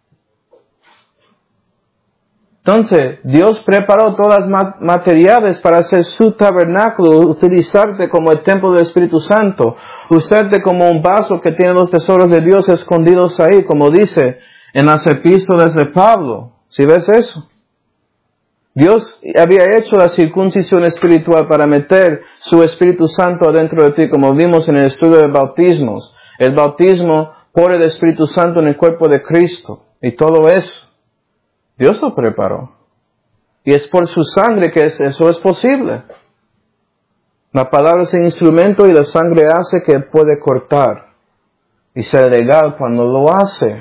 Entonces, Dios preparó todas las materiales para hacer su tabernáculo, utilizarte como el templo del Espíritu Santo, usarte como un vaso que tiene los tesoros de Dios escondidos ahí, como dice en las epístolas de Pablo. ¿Sí ves eso? Dios había hecho la circuncisión espiritual para meter su Espíritu Santo adentro de ti, como vimos en el estudio de bautismos. El bautismo por el Espíritu Santo en el cuerpo de Cristo y todo eso. Dios lo preparó. Y es por su sangre que eso es posible. La palabra es el instrumento y la sangre hace que puede cortar. Y ser legal cuando lo hace.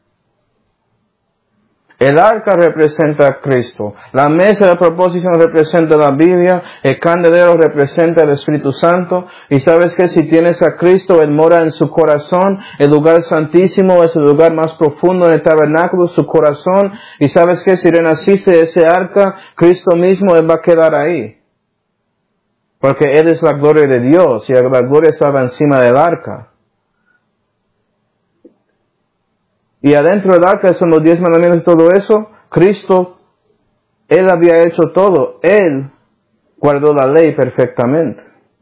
El arca representa a Cristo. La mesa de proposición representa la Biblia. El candelero representa el Espíritu Santo. Y sabes que si tienes a Cristo, Él mora en su corazón. El lugar santísimo es el lugar más profundo en el tabernáculo, su corazón. Y sabes que si renaciste de ese arca, Cristo mismo, Él va a quedar ahí. Porque Él es la gloria de Dios y la gloria estaba encima del arca. Y adentro del arca son los 10 mandamientos y todo eso. Cristo, Él había hecho todo. Él guardó la ley perfectamente.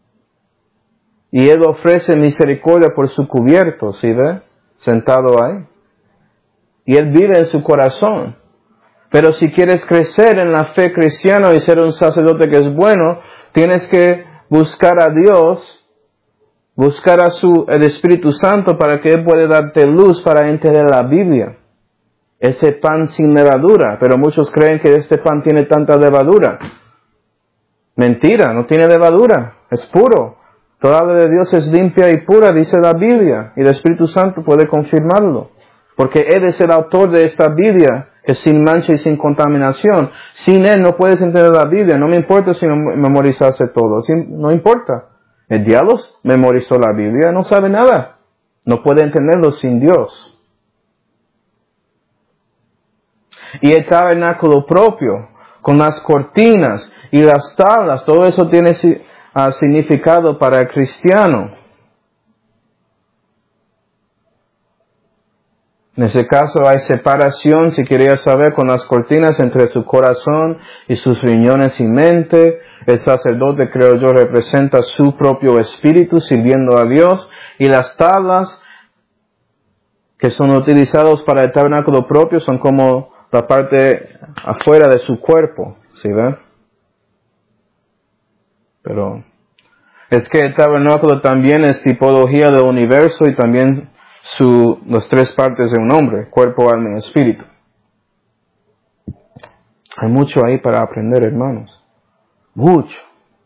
Y Él ofrece misericordia por su cubierto, ¿sí ve? Sentado ahí. Y Él vive en su corazón. Pero si quieres crecer en la fe cristiana y ser un sacerdote que es bueno, tienes que buscar a Dios buscar el Espíritu Santo para que Él pueda darte luz para entender la Biblia. Ese pan sin levadura, pero muchos creen que este pan tiene tanta levadura. Mentira, no tiene levadura, es puro. Toda la de Dios es limpia y pura, dice la Biblia, y el Espíritu Santo puede confirmarlo. Porque Él es el autor de esta Biblia, que es sin mancha y sin contaminación. Sin Él no puedes entender la Biblia. No me importa si memorizase todo, no importa. El diablo memorizó la Biblia, no sabe nada. No puede entenderlo sin Dios. Y el tabernáculo propio, con las cortinas y las tablas, todo eso tiene significado para el cristiano. En ese caso hay separación, si quería saber, con las cortinas entre su corazón y sus riñones y mente. El sacerdote, creo yo, representa su propio espíritu sirviendo a Dios. Y las tablas que son utilizadas para el tabernáculo propio son como la parte afuera de su cuerpo, ¿sí ven? Pero es que el tabernáculo también es tipología del universo y también las tres partes de un hombre, cuerpo, alma y espíritu. Hay mucho ahí para aprender, hermanos. Mucho.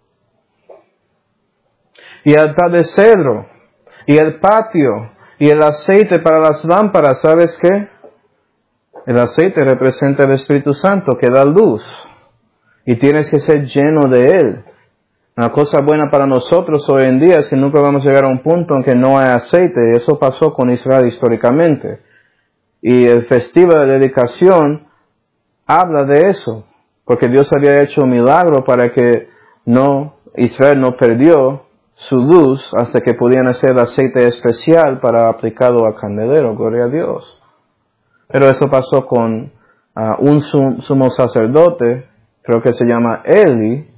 Y el altar de cedro, y el patio, y el aceite para las lámparas, ¿sabes qué? El aceite representa el Espíritu Santo que da luz. Y tienes que ser lleno de Él. Una cosa buena para nosotros hoy en día es que nunca vamos a llegar a un punto en que no hay aceite. Eso pasó con Israel históricamente. Y el festival de dedicación habla de eso. Porque Dios había hecho un milagro para que Israel no perdió su luz hasta que podían hacer aceite especial para aplicarlo al candelero. Gloria a Dios. Pero eso pasó con un sumo sacerdote, creo que se llama Eli,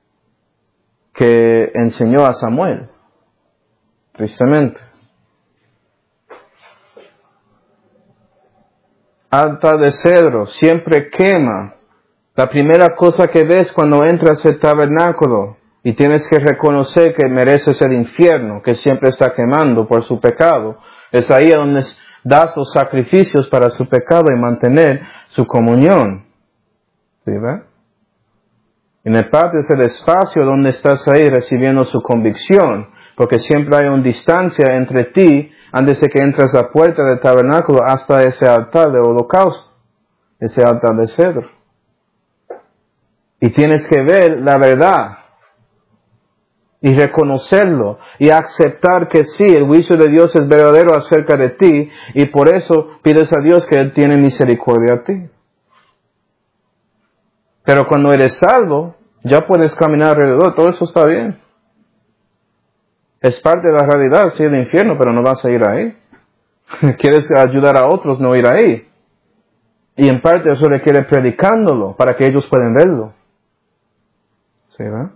que enseñó a Samuel, tristemente. Altar de cedro, siempre quema. La primera cosa que ves cuando entras al tabernáculo y tienes que reconocer que mereces el infierno, que siempre está quemando por su pecado, es ahí donde das los sacrificios para su pecado y mantener su comunión. ¿Sí, ve? En el patio es el espacio donde estás ahí recibiendo su convicción, porque siempre hay una distancia entre ti, antes de que entres a la puerta del tabernáculo, hasta ese altar de holocausto, ese altar de cedro. Y tienes que ver la verdad, y reconocerlo, y aceptar que sí, el juicio de Dios es verdadero acerca de ti, y por eso pides a Dios que Él tiene misericordia a ti. Pero cuando eres salvo, ya puedes caminar alrededor, todo eso está bien. Es parte de la realidad, sí, el infierno, pero no vas a ir ahí. Quieres ayudar a otros, no ir ahí. Y en parte eso requiere predicándolo, para que ellos puedan verlo. ¿Sí, va?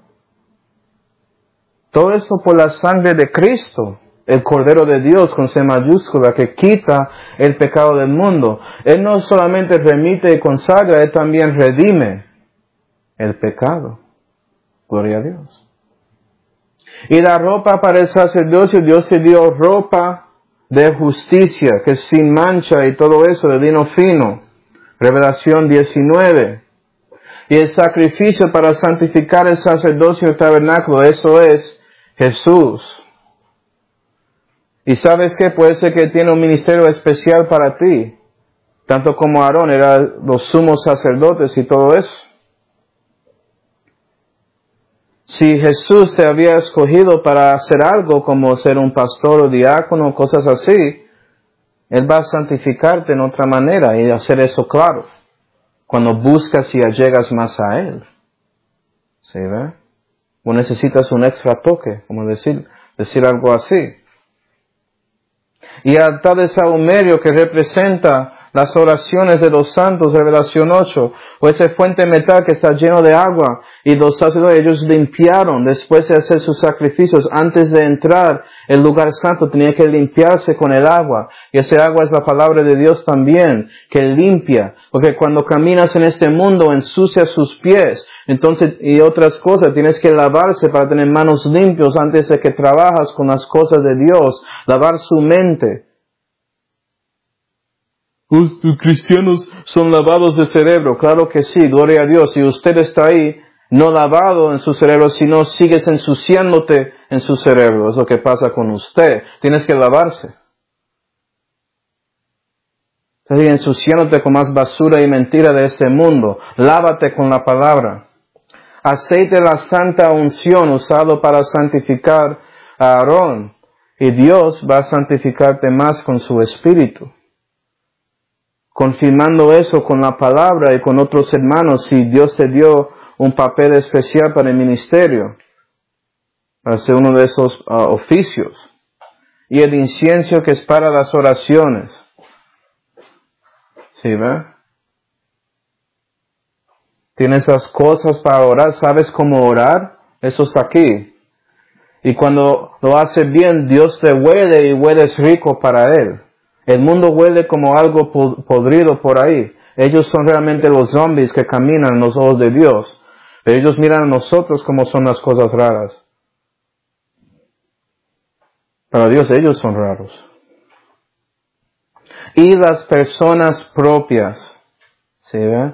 Todo esto por la sangre de Cristo, el Cordero de Dios con C mayúscula, que quita el pecado del mundo. Él no solamente remite y consagra, Él también redime el pecado. Gloria a Dios. Y la ropa para el sacerdocio, Dios te dio ropa de justicia, que es sin mancha y todo eso, de lino fino. Revelación 19. Y el sacrificio para santificar el sacerdocio del tabernáculo, eso es Jesús. Y sabes que puede ser que tiene un ministerio especial para ti, tanto como Aarón era los sumos sacerdotes y todo eso. Si Jesús te había escogido para hacer algo como ser un pastor o diácono, cosas así, Él va a santificarte en otra manera y hacer eso claro, cuando buscas y allegas más a Él. ¿Sí ve? O necesitas un extra toque, como decir algo así. Y el altar de sahumerio que representa las oraciones de los santos, Revelación 8, o ese fuente de metal que está lleno de agua, y los sacerdotes, ellos limpiaron después de hacer sus sacrificios, antes de entrar el lugar santo, tenía que limpiarse con el agua, y ese agua es la palabra de Dios también, que limpia, porque cuando caminas en este mundo ensucias sus pies, Entonces, y otras cosas, tienes que lavarse para tener manos limpias antes de que trabajas con las cosas de Dios, lavar su mente. Los cristianos son lavados de cerebro, claro que sí, gloria a Dios. Si usted está ahí, no lavado en su cerebro, sino sigues ensuciándote en su cerebro, es lo que pasa con usted. Tienes que lavarse. Estás ensuciándote con más basura y mentira de este mundo. Lávate con la palabra. Aceite de la santa unción usado para santificar a Aarón. Y Dios va a santificarte más con su espíritu. Confirmando eso con la palabra y con otros hermanos, si Dios te dio un papel especial para el ministerio, para ser uno de esos oficios. Y el incienso que es para las oraciones. ¿Sí, ve? Tienes las cosas para orar, ¿sabes cómo orar? Eso está aquí. Y cuando lo haces bien, Dios te huele y hueles rico para Él. El mundo huele como algo podrido por ahí. Ellos son realmente los zombies que caminan en los ojos de Dios. Pero ellos miran a nosotros como son las cosas raras. Para Dios ellos son raros. Y las personas propias. ¿Sí ve?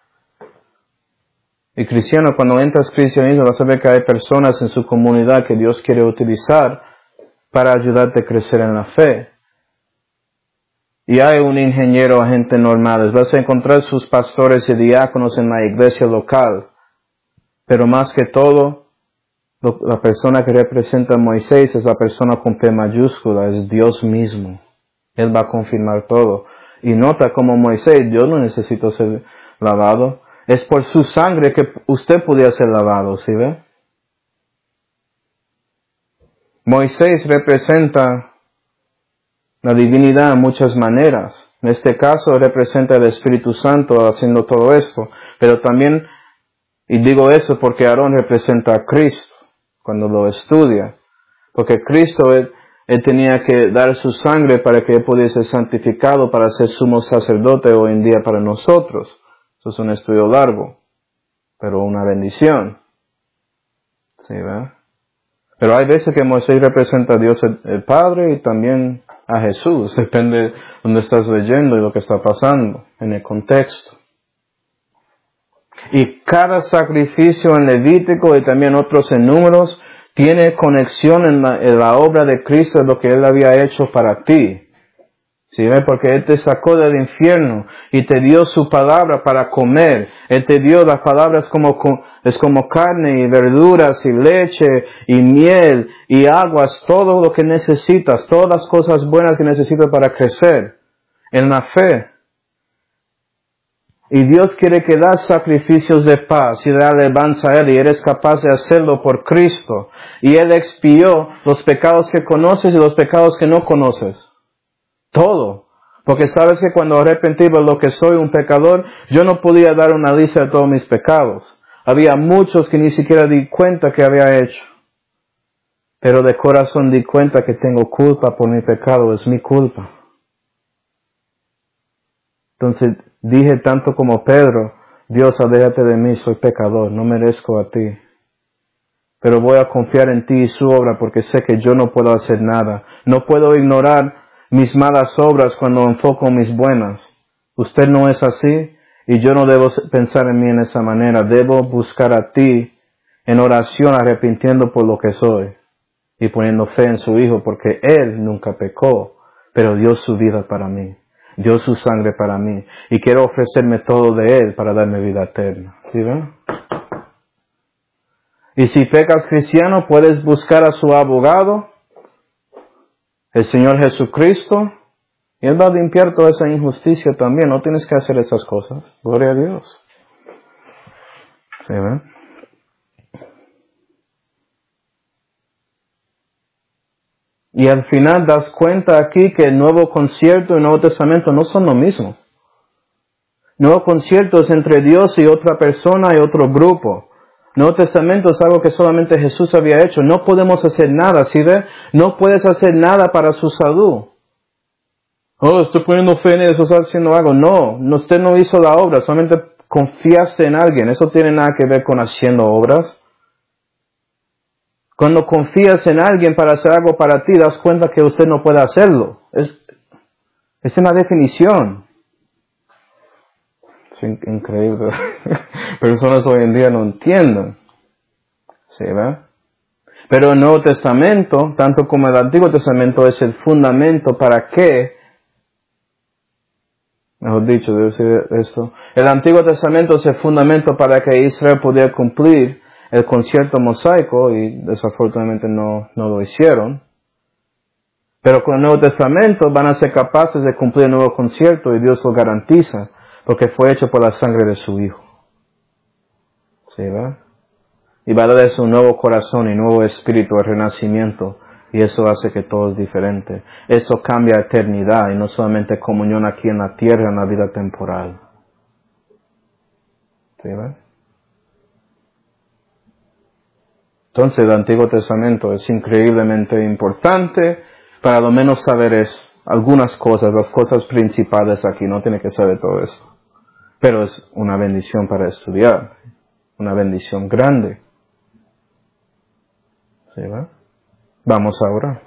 Y cristiano, cuando entras cristianismo, vas a ver que hay personas en su comunidad que Dios quiere utilizar para ayudarte a crecer en la fe. Y hay un ingeniero, agente normal. Vas a encontrar sus pastores y diáconos en la iglesia local. Pero más que todo, la persona que representa a Moisés es la persona con P mayúscula, es Dios mismo. Él va a confirmar todo. Y nota como Moisés, yo no necesito ser lavado. Es por su sangre que usted podía ser lavado, ¿sí ve? Moisés representa la divinidad en muchas maneras. En este caso representa el Espíritu Santo haciendo todo esto. Pero también, y digo eso porque Aarón representa a Cristo cuando lo estudia. Porque Cristo, él tenía que dar su sangre para que él pudiese ser santificado para ser sumo sacerdote hoy en día para nosotros. Eso es un estudio largo, pero una bendición. ¿Sí, verdad? Pero hay veces que Moisés representa a Dios el Padre y también a Jesús. Depende de dónde estás leyendo y lo que está pasando en el contexto. Y cada sacrificio en Levítico y también otros en Números tiene conexión en la obra de Cristo, lo que Él había hecho para ti. ¿Sí ve? Porque Él te sacó del infierno y te dio su palabra para comer. Él te dio las palabras es como carne y verduras y leche y miel y aguas, todo lo que necesitas, todas las cosas buenas que necesitas para crecer en la fe. Y Dios quiere que das sacrificios de paz y de alabanza a Él, y eres capaz de hacerlo por Cristo. Y Él expió los pecados que conoces y los pecados que no conoces. Todo. Porque sabes que cuando arrepentí de lo que soy un pecador, yo no podía dar una lista de todos mis pecados. Había muchos que ni siquiera di cuenta que había hecho. Pero de corazón di cuenta que tengo culpa por mi pecado, es mi culpa. Entonces dije tanto como Pedro, Dios, aléjate de mí, soy pecador, no merezco a ti. Pero voy a confiar en ti y su obra porque sé que yo no puedo hacer nada. No puedo ignorar mis malas obras cuando enfoco mis buenas. Usted no es así y yo no debo pensar en mí en esa manera. Debo buscar a ti en oración arrepintiendo por lo que soy y poniendo fe en su Hijo porque Él nunca pecó, pero dio su vida para mí. Dio su sangre para mí. Y quiero ofrecerme todo de Él para darme vida eterna. ¿Sí ven? Y si pecas cristiano, puedes buscar a su abogado, el Señor Jesucristo, y Él va a limpiar toda esa injusticia también. No tienes que hacer esas cosas. Gloria a Dios. ¿Sí ven? Y al final das cuenta aquí que el Nuevo Concierto y el Nuevo Testamento no son lo mismo. Nuevo Concierto es entre Dios y otra persona y otro grupo. Nuevo Testamento es algo que solamente Jesús había hecho. No podemos hacer nada, ¿sí ve? No puedes hacer nada para su salud. Oh, estoy poniendo fe en eso, está haciendo algo. No, usted no hizo la obra, solamente confiaste en alguien, eso tiene nada que ver con haciendo obras. Cuando confías en alguien para hacer algo para ti, das cuenta que usted no puede hacerlo. Es una definición. Es increíble. Personas hoy en día no entienden. ¿Sí, ve? Pero el Nuevo Testamento, tanto como el Antiguo Testamento, es el fundamento para que, mejor dicho, debo decir esto, el Antiguo Testamento es el fundamento para que Israel pudiera cumplir el concierto mosaico, y desafortunadamente no lo hicieron. Pero con el Nuevo Testamento van a ser capaces de cumplir el nuevo concierto, y Dios lo garantiza, porque fue hecho por la sangre de su Hijo. ¿Sí, verdad? Y va a darles un nuevo corazón y nuevo espíritu, el renacimiento, y eso hace que todo es diferente. Eso cambia eternidad, y no solamente comunión aquí en la tierra, en la vida temporal. ¿Sí, verdad? Entonces el Antiguo Testamento es increíblemente importante para lo menos saber algunas cosas, las cosas principales aquí. No tiene que saber todo esto. Pero es una bendición para estudiar. Una bendición grande. ¿Sí, va? Vamos a orar.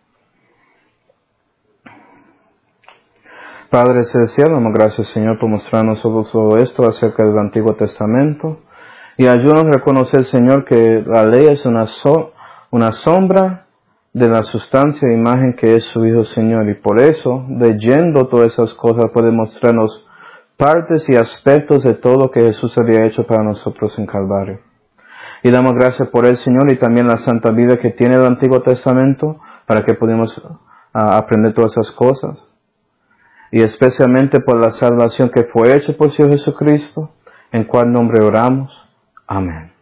Padre Celestial, damos gracias, Señor, por mostrarnos todo esto acerca del Antiguo Testamento. Y ayúdanos a reconocer, Señor, que la ley es una sombra de la sustancia e imagen que es su Hijo, Señor. Y por eso, leyendo todas esas cosas, puede mostrarnos partes y aspectos de todo lo que Jesús había hecho para nosotros en Calvario. Y damos gracias por él, Señor, y también la santa vida que tiene el Antiguo Testamento, para que podamos aprender todas esas cosas. Y especialmente por la salvación que fue hecha por Señor Jesucristo, en cual nombre oramos. Amén.